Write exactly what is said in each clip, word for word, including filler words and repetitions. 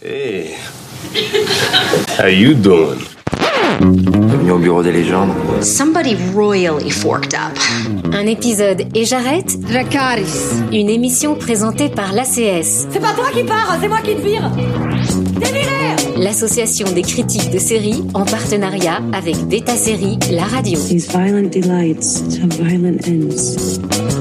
Hey, how you doing? Bienvenue au bureau des légendes. Somebody royally forked up. Un épisode et j'arrête. Dracarys. Une émission présentée par l'A C S. C'est pas toi qui pars, c'est moi qui te vire. T'es viré. L'association des critiques de séries en partenariat avec Beta Série, la radio. These violent delights have violent ends.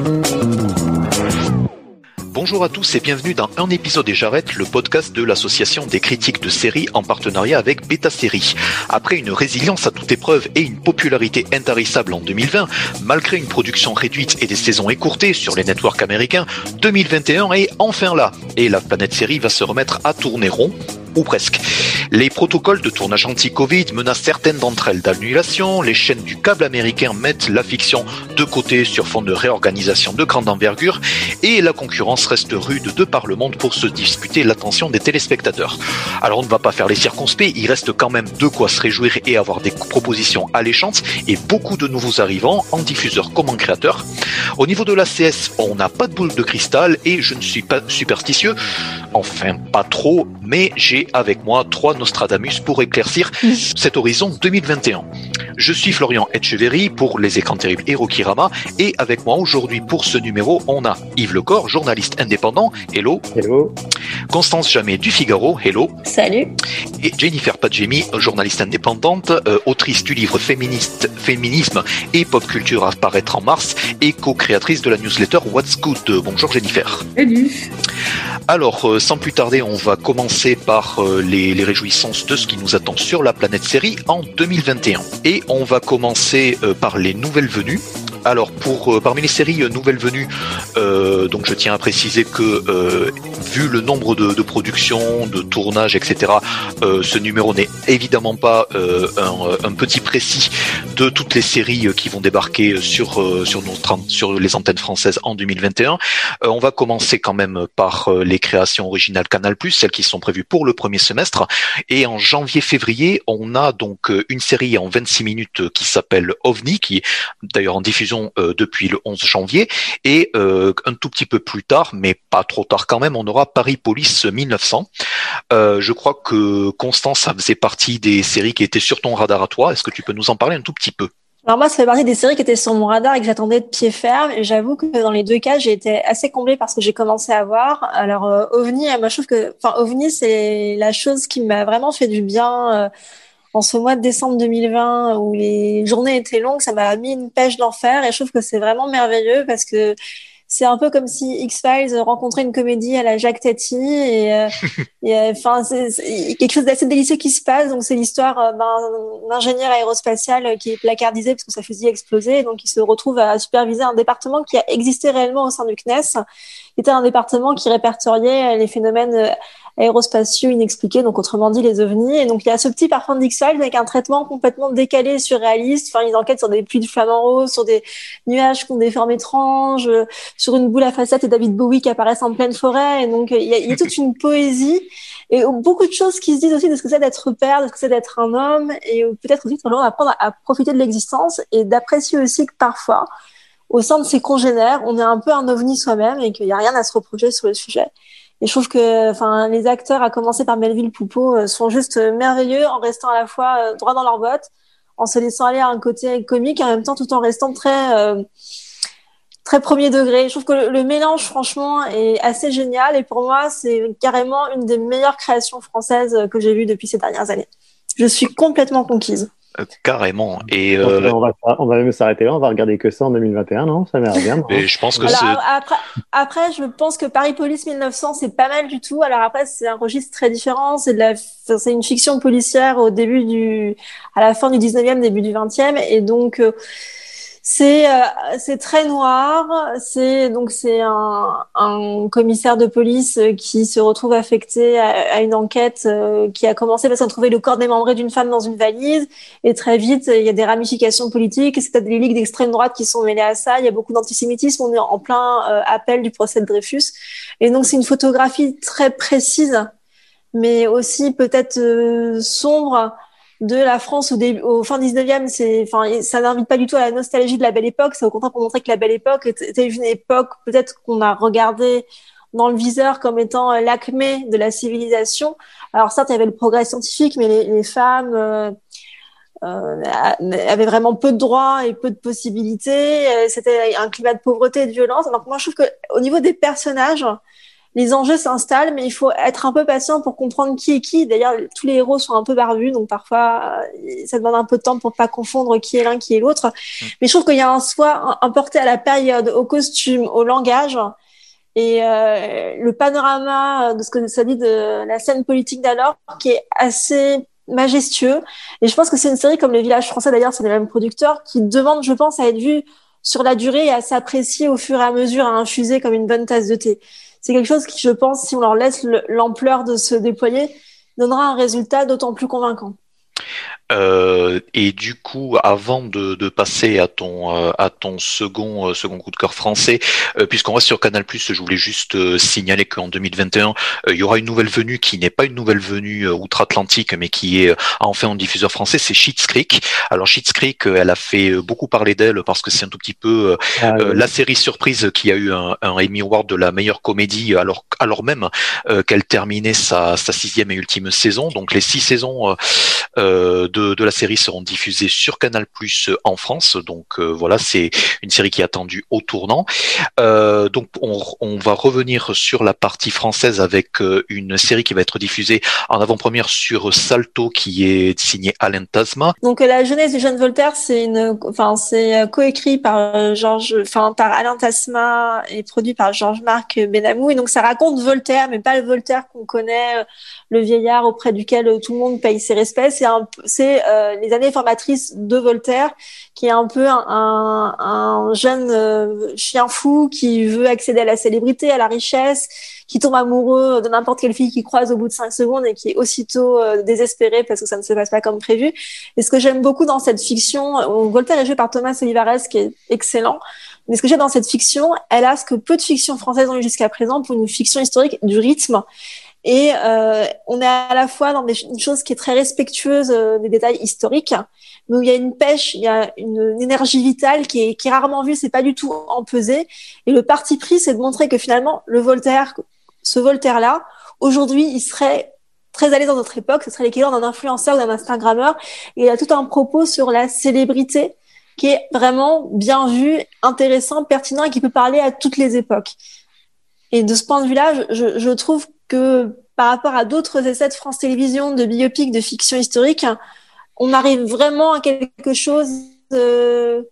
Bonjour à tous et bienvenue dans Un épisode et j'arrête, le podcast de l'association des critiques de séries en partenariat avec Beta Série. Après une résilience à toute épreuve et une popularité intarissable en deux mille vingt, malgré une production réduite et des saisons écourtées sur les networks américains, deux mille vingt et un est enfin là et la planète série va se remettre à tourner rond. Ou presque. Les protocoles de tournage anti-Covid menacent certaines d'entre elles d'annulation, les chaînes du câble américain mettent la fiction de côté sur fond de réorganisation de grande envergure et la concurrence reste rude de par le monde pour se disputer l'attention des téléspectateurs. Alors on ne va pas faire les circonspects, il reste quand même de quoi se réjouir et avoir des propositions alléchantes et beaucoup de nouveaux arrivants en diffuseurs comme en créateurs. Au niveau de l'A C S, on n'a pas de boule de cristal et je ne suis pas superstitieux, enfin pas trop, mais j'ai avec moi trois Nostradamus pour éclaircir cet horizon deux mille vingt et un. Je suis Florian Etcheverry pour Les Écrans Terribles et Rokirama et avec moi aujourd'hui pour ce numéro, on a Yves Lecor, journaliste indépendant, hello. Hello. Constance Jamet du Figaro, hello. Salut. Et Jennifer Padjemi, journaliste indépendante, euh, autrice du livre Féministe, Féminisme et Pop Culture à paraître en mars et co-créatrice de la newsletter What's Good. Bonjour Jennifer. Salut. Alors, euh, sans plus tarder, on va commencer par euh, les, les réjouissances de ce qui nous attend sur la planète série en deux mille vingt et un. Et on va commencer euh, par les nouvelles venues. Alors, pour euh, parmi les séries euh, nouvelles venues, euh, donc je tiens à préciser que euh, vu le nombre de, de productions, de tournages, et cetera, euh, ce numéro n'est évidemment pas euh, un, un petit précis de toutes les séries euh, qui vont débarquer sur euh, sur nos sur les antennes françaises en deux mille vingt et un. Euh, on va commencer quand même par euh, les créations originales Canal+, celles qui sont prévues pour le premier semestre. Et en janvier-février, on a donc euh, une série en vingt-six minutes euh, qui s'appelle OVNI, qui est d'ailleurs en diffusion Euh, depuis le onze janvier et euh, un tout petit peu plus tard, mais pas trop tard quand même, on aura Paris Police mille neuf cents. Euh, je crois que Constance, ça faisait partie des séries qui étaient sur ton radar à toi. Est-ce que tu peux nous en parler un tout petit peu? Alors moi, ça fait partie des séries qui étaient sur mon radar et que j'attendais de pied ferme. Et j'avoue que dans les deux cas, j'ai été assez comblée par ce que j'ai commencé à voir. Alors euh, OVNI, moi je trouve que, enfin OVNI, c'est la chose qui m'a vraiment fait du bien. Euh, En ce mois de décembre deux mille vingt, où les journées étaient longues, ça m'a mis une pêche d'enfer et je trouve que c'est vraiment merveilleux parce que c'est un peu comme si X-Files rencontrait une comédie à la Jacques Tati et, euh, et enfin c'est, c'est quelque chose d'assez délicieux qui se passe. Donc c'est l'histoire d'un, d'un ingénieur aérospatial qui est placardisé parce que sa fusille a explosé et donc il se retrouve à superviser un département qui a existé réellement au sein du C N E S, qui était un département qui répertoriait les phénomènes aérospatiaux inexpliqués, donc autrement dit les ovnis. Et donc il y a ce petit parfum d'X-Files avec un traitement complètement décalé, surréaliste. Enfin, ils enquêtent sur des pluies de flamants roses, sur des nuages qui ont des formes étranges, sur une boule à facettes et David Bowie qui apparaissent en pleine forêt. Et donc il y a, il y a toute une poésie et beaucoup de choses qui se disent aussi de ce que c'est d'être père, de ce que c'est d'être un homme, et peut-être aussi de apprendre à profiter de l'existence et d'apprécier aussi que parfois, au sein de ses congénères, on est un peu un ovni soi-même et qu'il n'y a rien à se reprocher sur le sujet. Et je trouve que, enfin, les acteurs, à commencer par Melville Poupeau, sont juste merveilleux en restant à la fois droit dans leurs bottes, en se laissant aller à un côté comique, et en même temps tout en restant très, euh, très premier degré. Je trouve que le, le mélange, franchement, est assez génial. Et pour moi, c'est carrément une des meilleures créations françaises que j'ai vues depuis ces dernières années. Je suis complètement conquise. Euh, carrément. Et euh... euh... on, va, on va même s'arrêter là, on va regarder que ça en deux mille vingt et un, non? Ça m'a l'air bien. Mais je pense que Alors, c'est... Après, après, je pense que Paris Police mille neuf cents, c'est pas mal du tout. Alors après, c'est un registre très différent. C'est de la, c'est une fiction policière au début du, à la fin du dix-neuvième, début du vingtième. Et donc, euh, c'est, euh, c'est très noir. C'est, donc, c'est un, un commissaire de police qui se retrouve affecté à, à une enquête euh, qui a commencé parce qu'on trouvait le corps démembré d'une femme dans une valise. Et très vite, il y a des ramifications politiques. C'est peut-être des ligues d'extrême droite qui sont mêlées à ça. Il y a beaucoup d'antisémitisme. On est en plein euh, appel du procès de Dreyfus. Et donc, c'est une photographie très précise, mais aussi peut-être euh, sombre, de la France au début, au fin dix-neuvième, c'est, enfin, ça n'invite pas du tout à la nostalgie de la Belle Époque. C'est au contraire pour montrer que la Belle Époque était une époque peut-être qu'on a regardée dans le viseur comme étant l'acmé de la civilisation. Alors certes, il y avait le progrès scientifique, mais les, les femmes euh, euh, avaient vraiment peu de droits et peu de possibilités. C'était un climat de pauvreté et de violence. Donc moi, je trouve qu'au niveau des personnages, les enjeux s'installent, mais il faut être un peu patient pour comprendre qui est qui. D'ailleurs, tous les héros sont un peu barbus, donc parfois, ça demande un peu de temps pour pas confondre qui est l'un, qui est l'autre. Mmh. Mais je trouve qu'il y a un soi importé à la période, au costume, au langage. Et euh, le panorama de ce que ça dit de la scène politique d'alors, qui est assez majestueux. Et je pense que c'est une série comme Le Village français, d'ailleurs, c'est les mêmes producteurs, qui demande, je pense, à être vue sur la durée et à s'apprécier au fur et à mesure, à infuser comme une bonne tasse de thé. C'est quelque chose qui, je pense, si on leur laisse l'ampleur de se déployer, donnera un résultat d'autant plus convaincant. Euh, et du coup, avant de, de passer à ton euh, à ton second euh, second coup de cœur français, euh, puisqu'on reste sur Canal+, je voulais juste euh, signaler qu'en deux mille vingt et un, euh, il y aura une nouvelle venue qui n'est pas une nouvelle venue euh, outre-Atlantique, mais qui est euh, enfin en diffuseur français, c'est Schitt's Creek. Alors Schitt's Creek, euh, elle a fait euh, beaucoup parler d'elle parce que c'est un tout petit peu euh, ah, oui. euh, la série surprise qui a eu un, un Emmy Award de la meilleure comédie, alors alors même euh, qu'elle terminait sa sa sixième et ultime saison. Donc les six saisons euh, de De, de la série seront diffusées sur Canal+ en France, donc euh, voilà, c'est une série qui est attendue au tournant. Euh, donc on, on va revenir sur la partie française avec euh, une série qui va être diffusée en avant-première sur Salto, qui est signée Alain Tasma. Donc La jeunesse du jeune Voltaire, c'est une, enfin c'est coécrit par Georges, enfin par Alain Tasma et produit par Georges-Marc Benamou. Et donc ça raconte Voltaire, mais pas le Voltaire qu'on connaît, le vieillard auprès duquel tout le monde paye ses respects. C'est un, c'est Euh, les années formatrices de Voltaire, qui est un peu un, un, un jeune euh, chien fou qui veut accéder à la célébrité, à la richesse, qui tombe amoureux de n'importe quelle fille qu'il croise au bout de cinq secondes et qui est aussitôt euh, désespéré parce que ça ne se passe pas comme prévu. Et ce que j'aime beaucoup dans cette fiction, Voltaire est joué par Thomas Olivares, qui est excellent, mais ce que j'aime dans cette fiction, elle a ce que peu de fictions françaises ont eu jusqu'à présent pour une fiction historique, du rythme. Et euh, on est à la fois dans des, une chose qui est très respectueuse euh, des détails historiques, mais où il y a une pêche, il y a une, une énergie vitale qui est, qui est rarement vue, c'est pas du tout empesé. Et le parti pris, c'est de montrer que finalement, le Voltaire, ce Voltaire-là, aujourd'hui, il serait très à l'aise dans notre époque, ce serait l'équivalent d'un influenceur ou d'un Instagrammeur. Et il y a tout un propos sur la célébrité qui est vraiment bien vu, intéressant, pertinent et qui peut parler à toutes les époques. Et de ce point de vue-là, je, je, je trouve que par rapport à d'autres essais de France Télévisions, de biopic, de fiction historique, on arrive vraiment à quelque chose euh,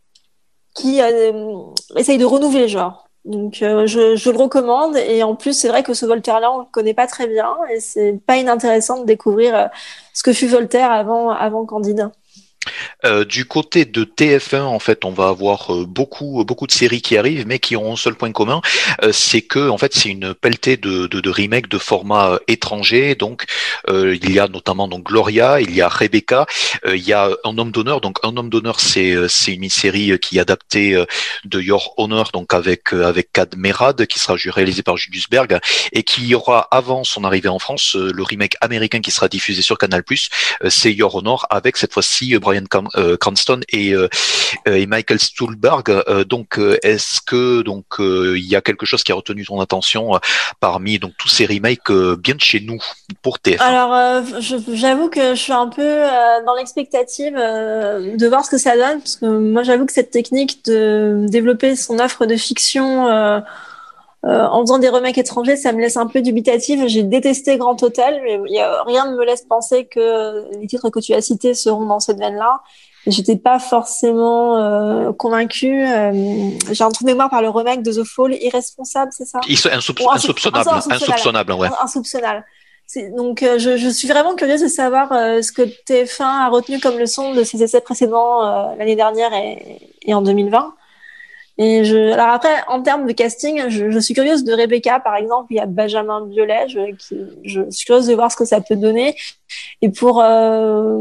qui euh, essaye de renouveler le genre. Donc euh, je, je le recommande, et en plus c'est vrai que ce Voltaire-là, on le connaît pas très bien, et c'est pas inintéressant de découvrir euh, ce que fut Voltaire avant, avant Candide. Euh, du côté de T F un, en fait, on va avoir euh, beaucoup, beaucoup de séries qui arrivent, mais qui ont un seul point commun, euh, c'est que, en fait, c'est une pelletée de, de, de remakes de formats euh, étrangers. Donc, euh, il y a notamment donc Gloria, il y a Rebecca, euh, il y a Un homme d'honneur. Donc, Un homme d'honneur, c'est c'est une mini-série qui est adaptée euh, de Your Honor, donc avec euh, avec Kad Merad, qui sera réalisé par Julius Berg, et qui aura avant son arrivée en France euh, le remake américain qui sera diffusé sur Canal+. Euh, c'est Your Honor avec cette fois-ci euh, Bryan Cam- euh, Cranston et, euh, et Michael Stuhlbarg. Euh, donc, euh, est-ce que donc euh, il y a quelque chose qui a retenu ton attention euh, parmi donc tous ces remakes euh, bien de chez nous pour T F un? Alors, euh, je, j'avoue que je suis un peu euh, dans l'expectative euh, de voir ce que ça donne, parce que moi, j'avoue que cette technique de développer son offre de fiction euh, euh, en faisant des remakes étrangers, ça me laisse un peu dubitative. J'ai détesté Grand Hôtel, mais y a, rien ne me laisse penser que les titres que tu as cités seront dans cette veine-là. J'étais pas forcément euh, convaincue. Euh, j'ai un trou de mémoire par le remake de The Fall, Irresponsable, c'est ça? Insoup- insoupçonnable, insoupçonnable, ouais. Insoupçonnable. C'est, donc, euh, je, je suis vraiment curieuse de savoir euh, ce que T F un a retenu comme leçon de ses essais précédents euh, l'année dernière et, et en deux mille vingt. Et je, alors après, en termes de casting, je, je suis curieuse de Rebecca, par exemple. Il y a Benjamin Biolay, je, qui, je suis curieuse de voir ce que ça peut donner. Et pour euh,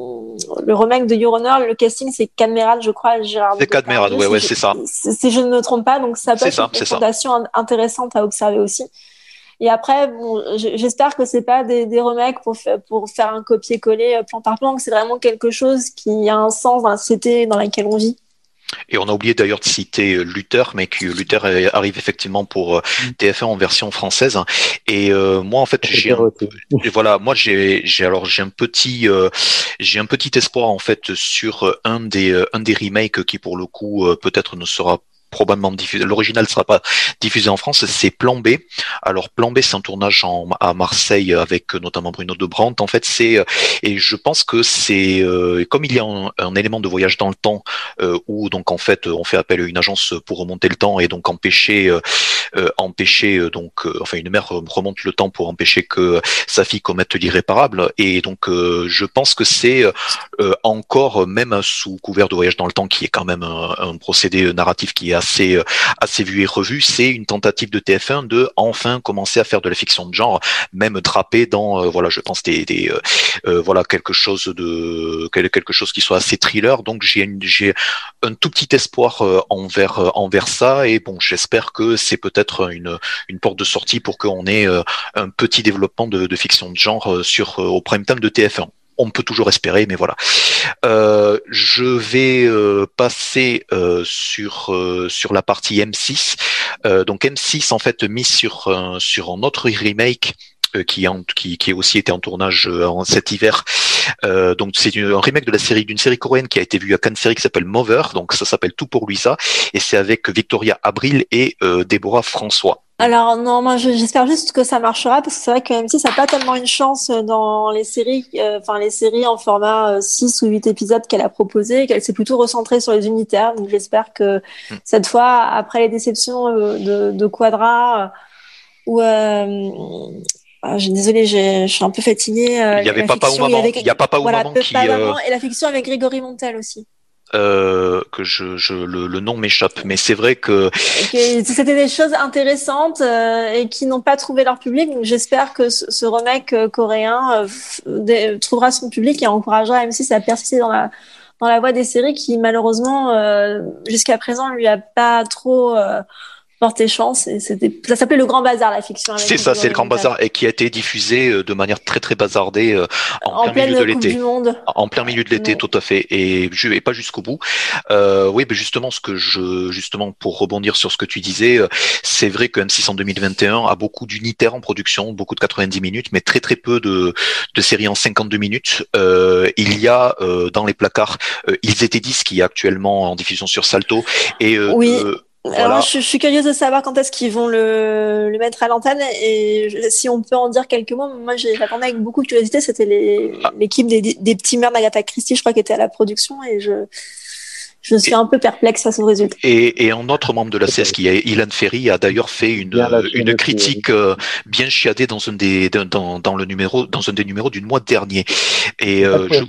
le remake de Your Honor, le casting, c'est Kad Merad, je crois. Gérard c'est Kad Merad, ouais, ouais, c'est ça. Si je ne me trompe pas, donc ça peut être une fondation intéressante à observer aussi. Et après, bon, j'espère que c'est pas des, des remakes pour faire, pour faire un copier-coller plan par plan, que c'est vraiment quelque chose qui a un sens dans la société dans laquelle on vit. Et on a oublié d'ailleurs de citer Luther, mais que Luther arrive effectivement pour T F un en version française. Et euh, moi, en fait, j'ai un, voilà, moi j'ai, j'ai alors j'ai un petit, euh, j'ai un petit espoir en fait sur un des, un des remakes qui pour le coup euh, peut-être ne sera probablement diffusé. L'original ne sera pas diffusé en France, c'est Plan B. Alors Plan B, c'est un tournage en, à Marseille avec notamment Bruno de Brandt. En fait, c'est et je pense que c'est euh, comme il y a un, un élément de voyage dans le temps euh, où donc en fait on fait appel à une agence pour remonter le temps et donc empêcher euh, euh, empêcher euh, donc euh, enfin une mère remonte le temps pour empêcher que sa fille commette l'irréparable et donc euh, je pense que c'est euh, encore même sous couvert de voyage dans le temps qui est quand même un, un procédé narratif qui est assez assez vu et revu, c'est une tentative de T F un de enfin commencer à faire de la fiction de genre, même drapé dans euh, voilà, je pense des, des euh, euh, voilà quelque chose de quelque chose qui soit assez thriller. Donc j'ai une, j'ai un tout petit espoir euh, envers euh, envers ça et bon, j'espère que c'est peut-être une une porte de sortie pour qu'on ait euh, un petit développement de, de fiction de genre euh, sur euh, au prime time de T F un. On peut toujours espérer, mais voilà. Euh, je vais euh, passer euh, sur euh, sur la partie M six. Euh, donc M six en fait mis sur euh, sur un autre remake euh, qui en, qui qui a aussi été en tournage euh, en cet hiver. Euh, donc c'est une, un remake de la série d'une série coréenne qui a été vue à Cannes Série qui s'appelle Mother. Donc ça s'appelle Tout pour Louisa et c'est avec Victoria Abril et euh, Déborah François. Alors non, moi j'espère juste que ça marchera parce que c'est vrai que M six n'a pas tellement une chance dans les séries, euh, enfin les séries en format euh, six ou huit épisodes qu'elle a proposé, qu'elle s'est plutôt recentrée sur les unitaires. Donc j'espère que mmh. cette fois, après les déceptions euh, de, de Quadra, euh, où euh, ah, j'ai désolée, j'ai, je suis un peu fatiguée. Euh, il y avait Papa ou Maman, il y a Papa ou voilà, Maman qui. Euh... et la fiction avec Grégory Montel aussi. Euh, que je, je le, le nom m'échappe, mais c'est vrai que okay, c'était des choses intéressantes euh, et qui n'ont pas trouvé leur public. Donc j'espère que ce, ce remake euh, coréen euh, de, trouvera son public et encouragera M six à persister dans la dans la voie des séries qui malheureusement euh, jusqu'à présent lui a pas trop euh, porté chance. Et c'était, ça s'appelait Le Grand Bazar, la fiction. C'est ça, c'est Le Grand Bazar et qui a été diffusé de manière très très bazardée en, en plein milieu de coupe l'été. Du monde. En plein milieu de l'été, non. Tout à fait, et je vais pas jusqu'au bout. Euh, oui, mais justement, ce que je, justement, pour rebondir sur ce que tu disais, c'est vrai que M six en deux mille vingt et un a beaucoup d'unitaires en production, beaucoup de quatre-vingt-dix minutes, mais très très peu de, de séries en cinquante-deux minutes. Euh, il y a euh, dans les placards, euh, Ils étaient dix qui est actuellement en diffusion sur Salto et euh, oui. Euh, Voilà. Alors, je, je suis curieuse de savoir quand est-ce qu'ils vont le, le mettre à l'antenne et je, si on peut en dire quelques mots. Moi, j'ai, j'attendais avec beaucoup de curiosité. C'était les, ah. l'équipe des, des petits mœurs d'Agatha Christie, je crois, qui était à la production et je, je suis et, un peu perplexe face au résultat. Et, et un autre membre de la C S, qui est Ilan Ferry, a d'ailleurs fait une, une critique euh, bien chiadée dans un des, dans, dans le numéro, dans un des numéros du mois dernier. Et euh, je...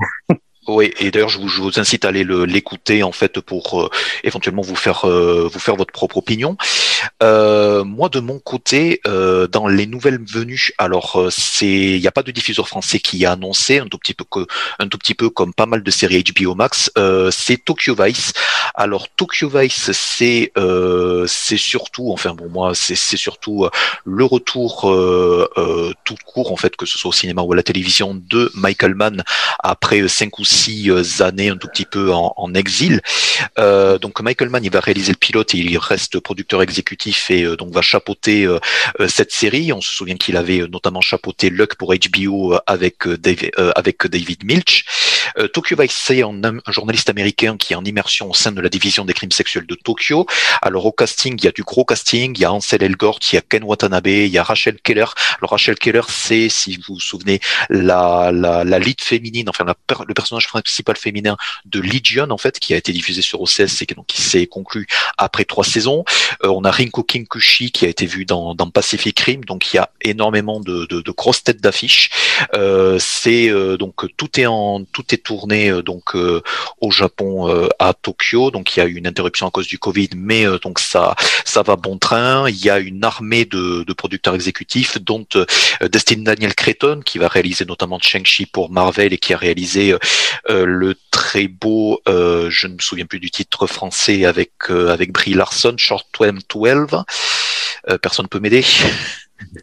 Oui, et d'ailleurs je vous, je vous incite à aller le, l'écouter en fait pour euh, éventuellement vous faire euh, vous faire votre propre opinion. Euh, moi de mon côté, euh, dans les nouvelles venues, alors euh, c'est il n'y a pas de diffuseur français qui a annoncé un tout petit peu que un tout petit peu comme pas mal de séries H B O Max, euh, c'est Tokyo Vice. Alors Tokyo Vice, c'est euh, c'est surtout, enfin bon moi c'est c'est surtout euh, le retour euh, euh, tout court en fait, que ce soit au cinéma ou à la télévision, de Michael Mann après cinq ou six années un tout petit peu en, en exil. Euh, donc Michael Mann, il va réaliser le pilote et il reste producteur exécutif et euh, donc va chapeauter euh, cette série. On se souvient qu'il avait notamment chapeauté Luck pour H B O avec Dave, euh, avec David Milch. Euh, Tokyo Vice, c'est un, un journaliste américain qui est en immersion au sein de la division des crimes sexuels de Tokyo. Alors au casting, il y a du gros casting, il y a Ansel Elgort, il y a Ken Watanabe, il y a Rachel Keller. Alors Rachel Keller, c'est, si vous vous souvenez, la la, la lead féminine, enfin la, le personnage principal féminin de Legion en fait, qui a été diffusé sur O C S et qui, donc, qui s'est conclu après trois saisons. Euh, on a Rinko Kinkushi qui a été vu dans, dans Pacific Rim, donc il y a énormément de, de, de grosses têtes d'affiche. Euh, c'est euh, donc tout est en tout est tourné euh, donc euh, au Japon, euh, à Tokyo. Donc il y a eu une interruption à cause du Covid, mais euh, donc ça ça va bon train. Il y a une armée de, de producteurs exécutifs, dont euh, Destin Daniel Cretton qui va réaliser notamment Shang-Chi pour Marvel et qui a réalisé euh, euh, le très beau, euh, je ne me souviens plus du titre français avec euh, avec Brie Larson, Short Twelve. Euh, personne peut m'aider.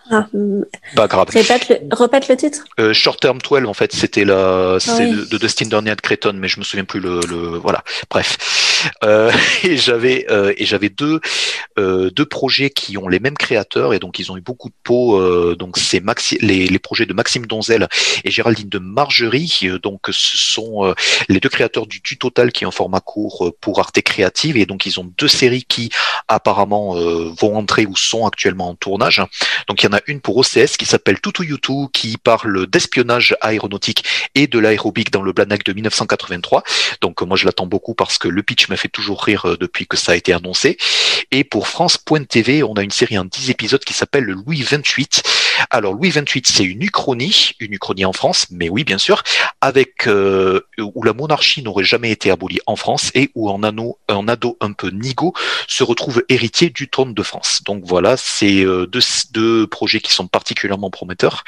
Ah, Pas grave. Répète le, répète le titre. Euh, Short Term douze, en fait, c'était la, c'est Oui. de, de Dustin Dorniat Creighton, mais je me souviens plus le, le voilà. Bref. Euh, et j'avais, euh, et j'avais deux, euh, deux projets qui ont les mêmes créateurs, et donc ils ont eu beaucoup de peau. Euh, donc c'est Maxi, les, les projets de Maxime Donzel et Géraldine de Margerie. Euh, donc ce sont euh, les deux créateurs du Tu Total, qui est un format court euh, pour Arte Créative, et donc ils ont deux séries qui apparemment euh, vont entrer ou sont actuellement en tournage. Donc il y en a une pour O C S qui s'appelle Tutu Yutu, qui parle d'espionnage aéronautique et de l'aérobic dans le Blanac de dix-neuf cent quatre-vingt-trois. Donc moi je l'attends beaucoup parce que le pitch m'a fait toujours rire depuis que ça a été annoncé. Et pour France.tv, on a une série en dix épisodes qui s'appelle le Louis vingt-huit. Alors Louis vingt-huit, c'est une uchronie, une uchronie en France, mais oui bien sûr, avec euh, où la monarchie n'aurait jamais été abolie en France et où un, anneau, un ado un peu nigo se retrouve héritier du trône de France. Donc voilà, c'est euh, deux, deux projets qui sont particulièrement prometteurs.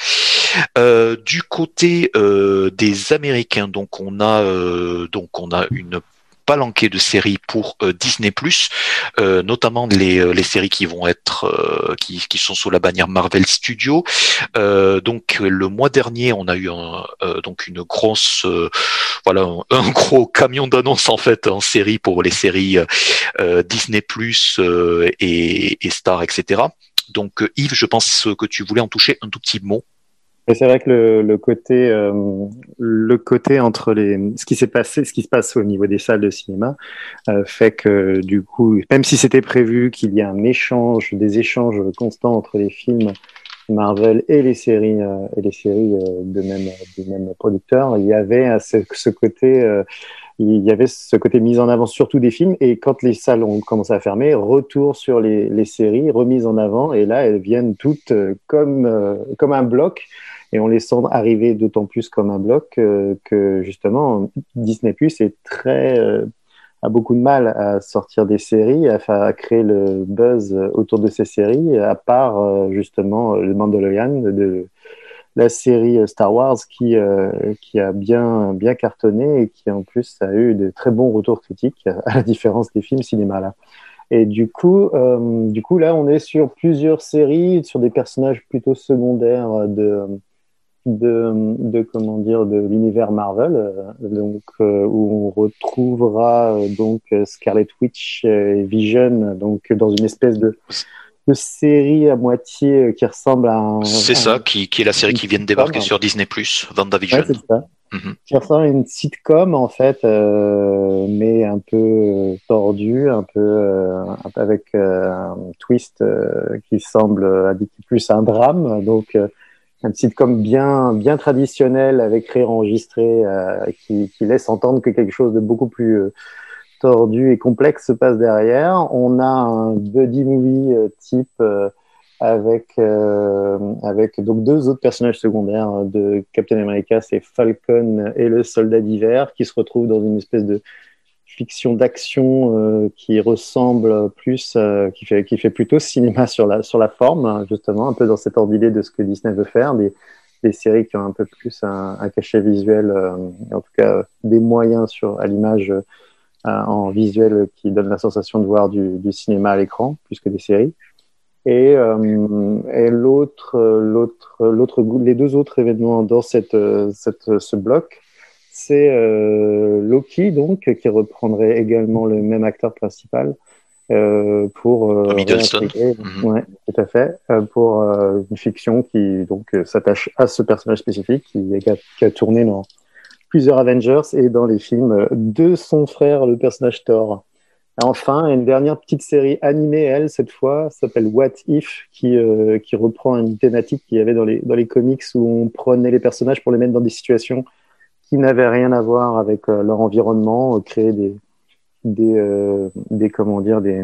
Euh, du côté euh, des Américains, donc on a euh, donc on a une palanquée de séries pour euh, Disney plus, euh, notamment les euh, les séries qui vont être euh, qui qui sont sous la bannière Marvel Studios. Euh, donc le mois dernier, on a eu un, euh, donc une grosse euh, voilà un, un gros camion d'annonces en fait en série pour les séries euh, Disney plus euh, et, et Star, et cetera. Donc Yves, je pense que tu voulais en toucher un tout petit mot. Et c'est vrai que le, le côté, euh, le côté entre les, ce qui s'est passé, ce qui se passe au niveau des salles de cinéma, euh, fait que du coup, même si c'était prévu qu'il y ait un échange, des échanges constants entre les films Marvel et les séries euh, et les séries euh, de même du même producteur, il y avait ce, ce côté, euh, il y avait ce côté mise en avant surtout des films. Et quand les salles ont commencé à fermer, retour sur les, les séries, remise en avant. Et là, elles viennent toutes euh, comme euh, comme un bloc. Et on les sent arriver d'autant plus comme un bloc euh, que justement Disney Plus est très euh, a beaucoup de mal à sortir des séries, à, à créer le buzz autour de ces séries, à part euh, justement le Mandalorian de, de la série Star Wars qui euh, qui a bien bien cartonné et qui en plus a eu de très bons retours critiques, à la différence des films cinéma là. Et du coup, euh, du coup là, on est sur plusieurs séries, sur des personnages plutôt secondaires de de, de comment dire de l'univers Marvel, euh, donc euh, où on retrouvera euh, donc Scarlet Witch et Vision, donc dans une espèce de, de série à moitié qui ressemble à un. C'est à ça, un, qui, qui est la série qui vient de débarquer sur Disney plus, WandaVision. Ouais, c'est ça. Mm-hmm. Qui ressemble à une sitcom en fait, euh, mais un peu euh, tordue, un peu euh, avec euh, un twist euh, qui semble indiquer plus un drame, donc. Euh, un sitcom bien bien traditionnel avec rire enregistré euh, qui, qui laisse entendre que quelque chose de beaucoup plus euh, tordu et complexe se passe derrière. On a un buddy movie euh, type euh, avec euh, avec donc deux autres personnages secondaires de Captain America, c'est Falcon et le Soldat d'hiver, qui se retrouvent dans une espèce de fiction d'action euh, qui ressemble plus, euh, qui fait qui fait plutôt cinéma sur la sur la forme, justement, un peu dans cette ordre d'idée de ce que Disney veut faire, des des séries qui ont un peu plus un, un cachet visuel, euh, en tout cas des moyens sur à l'image euh, en visuel qui donne la sensation de voir du, du cinéma à l'écran plus que des séries. Et euh, et l'autre l'autre l'autre les deux autres événements dans cette cette ce bloc, c'est euh, Loki, donc, qui reprendrait également le même acteur principal euh, pour euh, réintégrer, mm-hmm. ouais, tout à fait, euh, pour euh, une fiction qui donc euh, s'attache à ce personnage spécifique qui, qui, a, qui a tourné dans plusieurs Avengers et dans les films de son frère, le personnage Thor. Et enfin, une dernière petite série animée, elle, cette fois, s'appelle What If, qui euh, qui reprend une thématique qu'il y avait dans les dans les comics où on prenait les personnages pour les mettre dans des situations qui n'avaient rien à voir avec euh, leur environnement, euh, créer des des euh, des comment dire des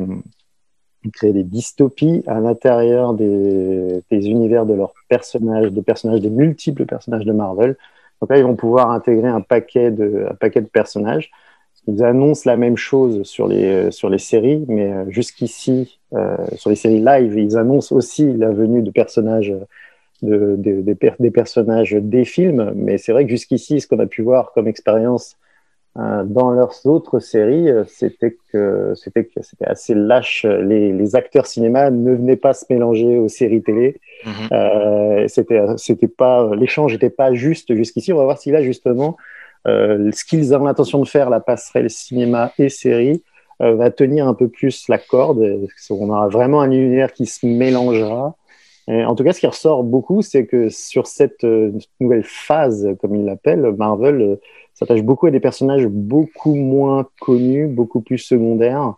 créer des dystopies à l'intérieur des des univers de leurs personnages, des personnages, des multiples personnages de Marvel. Donc là, ils vont pouvoir intégrer un paquet de un paquet de personnages. Ils annoncent la même chose sur les euh, sur les séries, mais euh, jusqu'ici euh, sur les séries live, ils annoncent aussi la venue de personnages. Euh, De, de, de, des personnages des films, mais c'est vrai que jusqu'ici, ce qu'on a pu voir comme expérience Euh, dans leurs autres séries, euh, c'était que c'était que c'était assez lâche. Les, les acteurs cinéma ne venaient pas se mélanger aux séries télé. Mmh. Euh, c'était c'était pas l'échange n'était pas juste jusqu'ici. On va voir si là justement euh, ce qu'ils ont l'intention de faire, la passerelle cinéma et série, euh, va tenir un peu plus la corde. On aura vraiment un univers qui se mélangera. Et en tout cas, ce qui ressort beaucoup, c'est que sur cette euh, nouvelle phase, comme ils l'appellent, Marvel euh, s'attache beaucoup à des personnages beaucoup moins connus, beaucoup plus secondaires,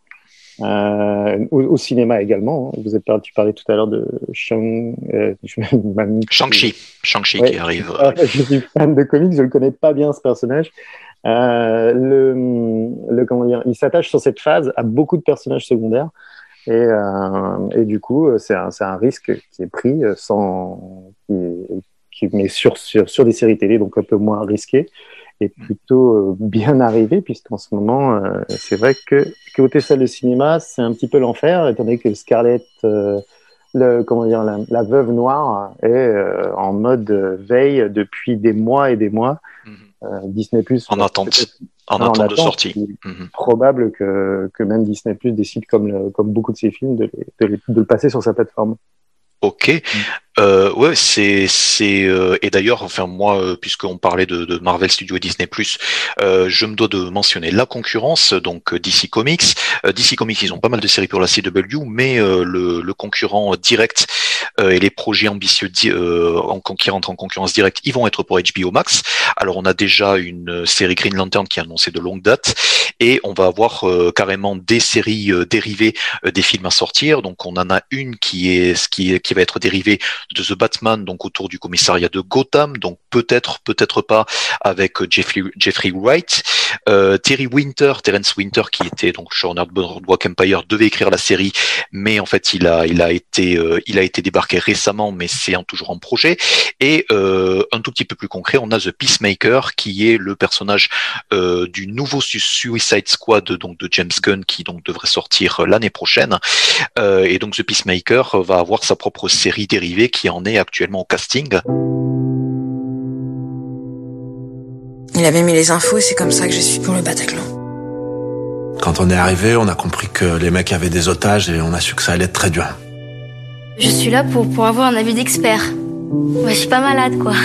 euh, au, au cinéma également. Hein. Vous êtes parlé, tu parlais tout à l'heure de Shang, euh, Shang-Chi, Shang-Chi ouais, qui arrive. Euh... Je suis fan de comics, je le connais pas bien ce personnage. Euh, le, le comment dire, il s'attache sur cette phase à beaucoup de personnages secondaires. Et, euh, et du coup, c'est un, c'est un risque qui est pris sans, qui, qui mais sur, sur, sur des séries télé, donc un peu moins risqué, et plutôt bien arrivé, puisqu'en ce moment, euh, c'est vrai que côté salle de cinéma, c'est un petit peu l'enfer, étant donné que Scarlett, euh, le, comment dire, la, la veuve noire, est euh, en mode veille depuis des mois et des mois. Euh, Disney Plus en attente, en, en attente de sortie. Il est mm-hmm. probable que, que même Disney Plus décide, comme, le, comme beaucoup de ses films, de, les, de, les, de le passer sur sa plateforme. Ok, mmh. euh, ouais, c'est c'est euh, et d'ailleurs, enfin moi, euh, puisqu'on parlait de, de Marvel Studios et Disney Plus, euh, je me dois de mentionner la concurrence, donc D C Comics. Euh, D C Comics, ils ont pas mal de séries pour la C W, mais euh, le, le concurrent direct euh, et les projets ambitieux euh, en, qui rentrent en concurrence directe, ils vont être pour H B O Max. Alors on a déjà une série Green Lantern qui est annoncée de longue date, et on va avoir euh, carrément des séries euh, dérivées euh, des films à sortir. Donc on en a une qui est qui est qui va être dérivé de The Batman, donc autour du commissariat de Gotham, donc peut-être, peut-être pas avec Jeffrey, Jeffrey Wright. Euh, Terry Winter, Terence Winter, qui était donc showrunner de Boardwalk Empire, devait écrire la série, mais en fait il a, il a été, euh, il a été débarqué récemment, mais c'est en, toujours en projet. Et euh, un tout petit peu plus concret, on a The Peacemaker, qui est le personnage euh, du nouveau Suicide Squad, donc de James Gunn, qui donc devrait sortir l'année prochaine. Euh, et donc The Peacemaker va avoir sa propre série dérivée qui en est actuellement au casting. Il avait mis les infos et c'est comme ça que je suis pour le Bataclan. Quand on est arrivé, on a compris que les mecs avaient des otages et on a su que ça allait être très dur. Je suis là pour, pour avoir un avis d'expert. Ouais, je suis pas malade, quoi.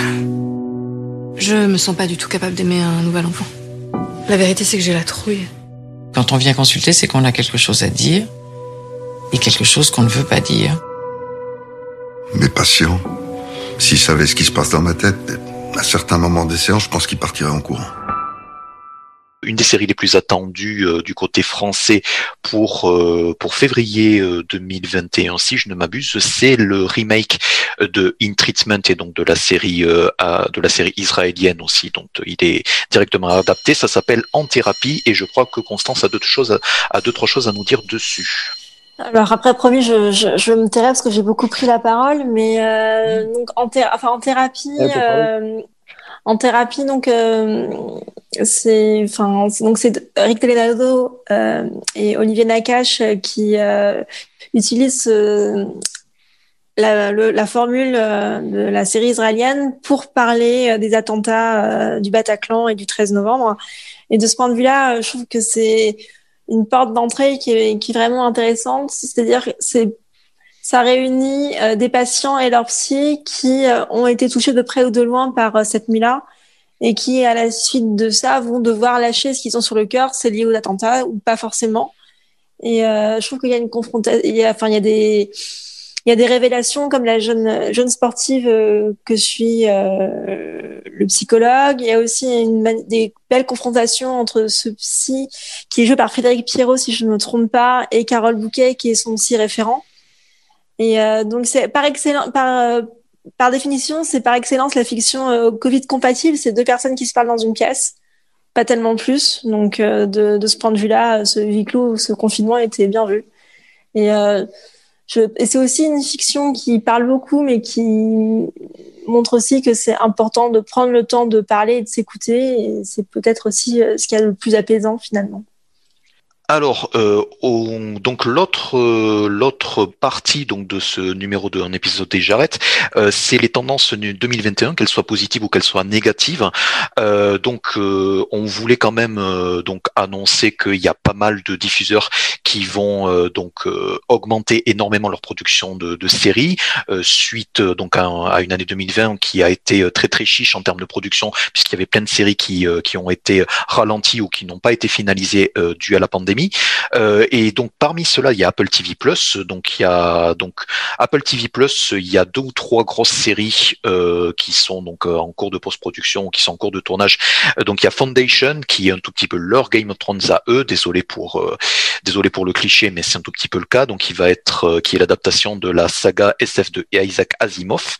Je me sens pas du tout capable d'aimer un nouvel enfant. La vérité, c'est que j'ai la trouille. Quand on vient consulter, c'est qu'on a quelque chose à dire et quelque chose qu'on ne veut pas dire. Mes patients, s'ils savaient ce qui se passe dans ma tête, à certains moments des séances, je pense qu'ils partiraient en courant. Une des séries les plus attendues euh, du côté français pour euh, pour février euh, deux mille vingt et un, si je ne m'abuse, c'est le remake de In Treatment et donc de la série euh, à, de la série israélienne aussi, donc il est directement adapté. Ça s'appelle En Thérapie et je crois que Constance a d'autres choses, a deux trois choses à nous dire dessus. Alors après, promis, je, je, je me tairai parce que j'ai beaucoup pris la parole, mais euh, donc en, thé- enfin, en thérapie, euh, en thérapie, donc euh, c'est, enfin, c'est, donc c'est Eric Toledano euh, et Olivier Nakache qui euh, utilisent euh, la, le, la formule euh, de la série israélienne pour parler des attentats euh, du Bataclan et du treize novembre. Et de ce point de vue-là, je trouve que c'est une porte d'entrée qui est, qui est vraiment intéressante, c'est-à-dire que c'est, ça réunit euh, des patients et leurs psys qui euh, ont été touchés de près ou de loin par euh, cette nuit-là et qui, à la suite de ça, vont devoir lâcher ce qu'ils ont sur le cœur, c'est lié aux attentats ou pas forcément. Et euh, je trouve qu'il y a une confrontation, il y a, enfin, il y a des, il y a des révélations comme la jeune, jeune sportive euh, que suit euh, le psychologue. Il y a aussi une, des belles confrontations entre ce psy qui est joué par Frédéric Pierrot, si je ne me trompe pas, et Carole Bouquet, qui est son psy référent. Et euh, donc, c'est par excellence, par, euh, par définition, c'est par excellence la fiction euh, Covid compatible. C'est deux personnes qui se parlent dans une pièce, pas tellement plus. Donc, euh, de, de ce point de vue-là, ce huis clos, ce confinement était bien vu. Et euh, Je, et c'est aussi une fiction qui parle beaucoup, mais qui montre aussi que c'est important de prendre le temps de parler et de s'écouter. Et c'est peut-être aussi ce qu'il y a de plus apaisant, finalement. Alors, euh, on, donc l'autre euh, l'autre partie donc de ce numéro deux, un épisode des Jarrettes, euh, c'est les tendances deux mille vingt et un, qu'elles soient positives ou qu'elles soient négatives. Euh, donc, euh, on voulait quand même euh, donc annoncer qu'il y a pas mal de diffuseurs qui vont euh, donc euh, augmenter énormément leur production de, de séries euh, suite euh, donc à, à une année deux mille vingt qui a été très très chiche en termes de production, puisqu'il y avait plein de séries qui euh, qui ont été ralenties ou qui n'ont pas été finalisées euh, dû à la pandémie. Euh, et donc parmi ceux-là, il y a Apple T V Plus. Donc il y a donc Apple T V Plus, il y a deux ou trois grosses séries euh, qui sont donc euh, en cours de post-production, qui sont en cours de tournage. Euh, donc il y a Foundation, qui est un tout petit peu leur Game of Thrones à eux. Désolé pour euh, désolé pour le cliché, mais c'est un tout petit peu le cas. Donc il va être euh, qui est l'adaptation de la saga S F de Isaac Asimov.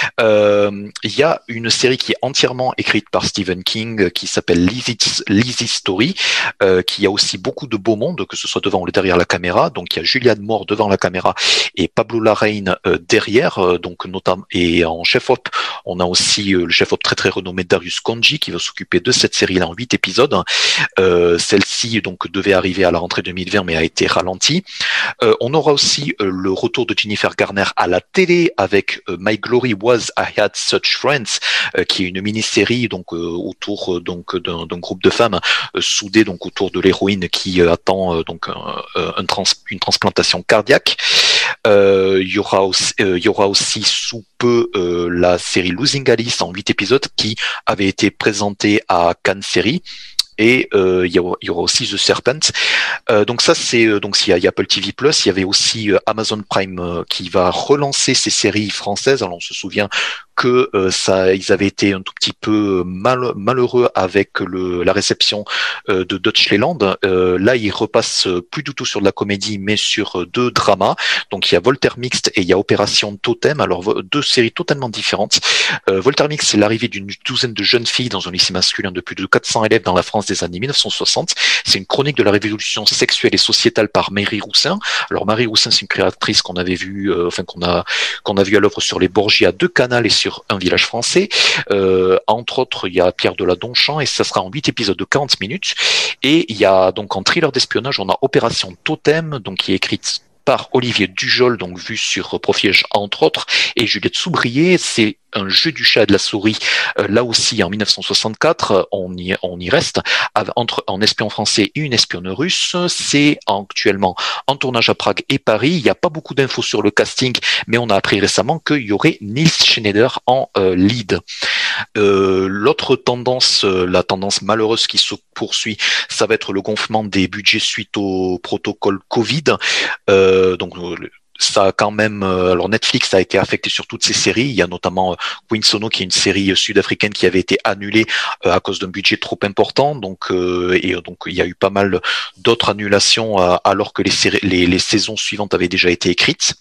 Euh, il y a une série qui est entièrement écrite par Stephen King qui s'appelle Lizzie Story, euh, qui a aussi beaucoup de beau monde, que ce soit devant ou derrière la caméra. Donc il y a Julianne Moore devant la caméra et Pablo Larraín euh, derrière. Euh, donc notamment et en chef op, on a aussi euh, le chef op très très renommé Darius Khondji qui va s'occuper de cette série-là en huit épisodes. Euh, celle-ci donc devait arriver à la rentrée deux mille vingt mais a été ralentie. Euh, on aura aussi euh, le retour de Jennifer Garner à la télé avec euh, My Glory Was I Had Such Friends, euh, qui est une mini-série donc euh, autour euh, donc d'un, d'un groupe de femmes euh, soudées donc autour de l'héroïne qui euh, attend euh, donc un, un trans, une transplantation cardiaque. Euh, il y aura aussi, euh, il y aura aussi sous peu euh, la série Losing Alice en huit épisodes qui avait été présentée à Cannes Série. Et euh, il, y aura, il y aura aussi The Serpent. Euh, donc ça c'est euh, donc il y a Apple T V Plus, il y avait aussi euh, Amazon Prime euh, qui va relancer ses séries françaises. Alors on se souvient que euh, ça, ils avaient été un tout petit peu mal, malheureux avec le, la réception euh, de Deutschland. Euh, là, ils repassent plus du tout sur de la comédie, mais sur deux dramas. Donc, il y a Voltaire Mixte et il y a Opération Totem. Alors, deux séries totalement différentes. Euh, Voltaire Mixte, c'est l'arrivée d'une douzaine de jeunes filles dans un lycée masculin de plus de quatre cents élèves dans la France des années mille neuf cent soixante. C'est une chronique de la révolution sexuelle et sociétale par Marie Roussin. Alors, Marie Roussin, c'est une créatrice qu'on avait vue, euh, enfin qu'on a qu'on a vu à l'œuvre sur les Borgia de Canal et sur Un village français. Euh, entre autres, il y a Pierre Deladonchamp et ça sera en huit épisodes de quarante minutes. Et il y a donc en thriller d'espionnage, on a Opération Totem, donc qui est écrite par Olivier Dujol, donc vu sur Profilage entre autres, et Juliette Soubrier. C'est un jeu du chat et de la souris, euh, là aussi en mille neuf cent soixante-quatre, on y, on y reste, entre un espion français et une espionne russe. C'est actuellement en tournage à Prague et Paris. Il n'y a pas beaucoup d'infos sur le casting, mais on a appris récemment qu'il y aurait Nils Schneider en euh, lead. Euh, l'autre tendance, euh, la tendance malheureuse qui se poursuit, ça va être le gonflement des budgets suite au protocole Covid. Euh, donc ça a quand même, alors Netflix a été affecté sur toutes ces séries. Il y a notamment Queen Sono, qui est une série sud-africaine qui avait été annulée à cause d'un budget trop important. Donc, euh, et donc il y a eu pas mal d'autres annulations alors que les, séries, les, les saisons suivantes avaient déjà été écrites.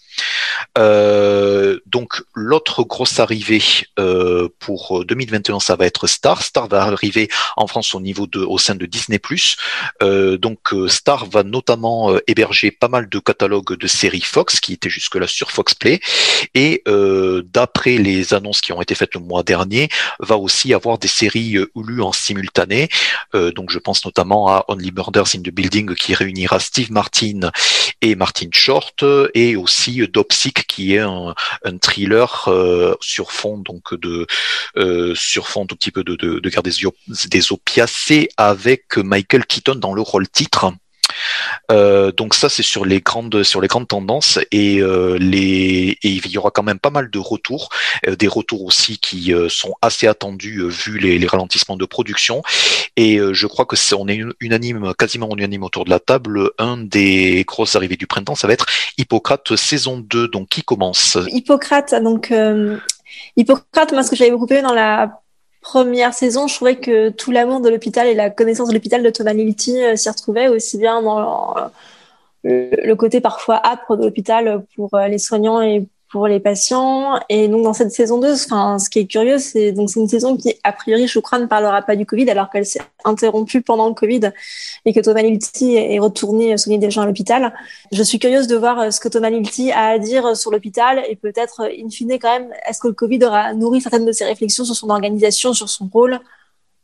Euh, donc l'autre grosse arrivée euh, pour deux mille vingt et un, ça va être Star. Star va arriver en France au niveau de, au sein de Disney plus. Euh, donc Star va notamment euh, héberger pas mal de catalogues de séries Fox qui étaient jusque-là sur Fox Play. Et euh, d'après les annonces qui ont été faites le mois dernier, va aussi avoir des séries euh, Hulu en simultané. Euh, donc je pense notamment à Only Murders in the Building qui réunira Steve Martin et Martin Short, et aussi Dopsic qui est un, un thriller euh, sur fond donc de euh, sur fond tout petit peu de, de, de guerre des, des opiacés avec Michael Keaton dans le rôle titre. Euh, donc ça c'est sur les grandes sur les grandes tendances, et euh, les et il y aura quand même pas mal de retours, euh, des retours aussi qui euh, sont assez attendus euh, vu les, les ralentissements de production. Et euh, je crois que c'est on est unanime, quasiment unanime autour de la table. Un des grosses arrivées du printemps, ça va être Hippocrate saison deux, donc qui commence. Hippocrate, donc euh, Hippocrate, moi ce que j'avais beaucoup aimé dans la première saison, je trouvais que tout l'amour de l'hôpital et la connaissance de l'hôpital de Tonality euh, s'y retrouvait, aussi bien dans euh, le côté parfois âpre de l'hôpital pour euh, les soignants et pour les patients. Et donc dans cette saison deux, enfin, ce qui est curieux, c'est donc c'est une saison qui a priori, je crois, ne parlera pas du Covid, alors qu'elle s'est interrompue pendant le Covid et que Tonality est retourné soigner des gens à l'hôpital. Je suis curieuse de voir ce que Tonality a à dire sur l'hôpital, et peut-être in fine quand même, est-ce que le Covid aura nourri certaines de ses réflexions sur son organisation, sur son rôle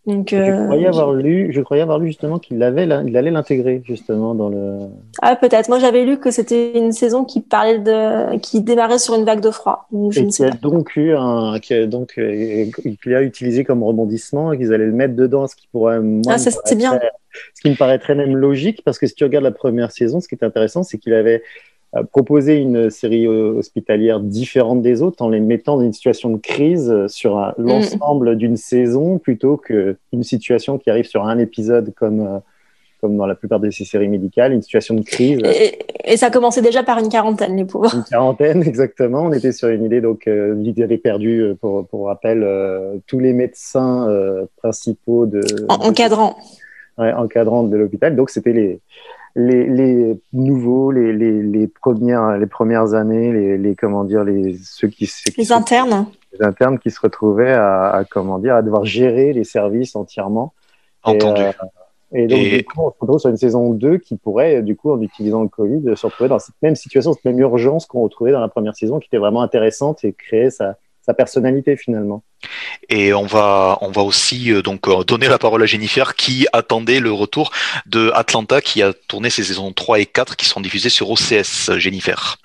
Donc, je euh, croyais avoir lu, je croyais avoir lu justement qu'il avait, il allait l'intégrer justement dans le. Ah, peut-être. Moi, j'avais lu que c'était une saison qui parlait de, qui démarrait sur une vague de froid. Donc, je et ne qui sais a pas. donc eu un, qui a donc, euh, qu'il a utilisé comme rebondissement et qu'ils allaient le mettre dedans, ce qui pourrait, moi, Ah, me ça, c'est bien. paraîtrait- ce qui me paraîtrait même logique, parce que si tu regardes la première saison, ce qui est intéressant, c'est qu'il avait euh, proposé une série euh, hospitalière différente des autres en les mettant dans une situation de crise euh, sur un- l'ensemble d'une saison plutôt qu'une situation qui arrive sur un épisode comme, euh, comme dans la plupart de ces séries médicales, une situation de crise. Et, et ça commençait déjà par une quarantaine, les pauvres. Une quarantaine, exactement. On était sur une idée, donc euh, l'idée avait perdu, euh, pour, pour rappel, euh, tous les médecins euh, principaux de... En, encadrant. Ouais, encadrant de l'hôpital. Donc c'était les, les, les nouveaux, les, les, les, premières, les premières années, les, les, comment dire, les, ceux qui... Ceux qui Les internes. Les internes qui se retrouvaient à, à, comment dire, à devoir gérer les services entièrement. Entendu. Et, euh, Et donc, Et- du coup, on se retrouve sur une saison deux qui pourrait, du coup, en utilisant le Covid, se retrouver dans cette même situation, cette même urgence qu'on retrouvait dans la première saison, qui était vraiment intéressante et créer sa, sa personnalité, finalement. Et on va, on va aussi euh, donc euh, donner la parole à Jennifer qui attendait le retour de Atlanta qui a tourné ses saisons trois et quatre qui seront diffusées sur O C S. Jennifer.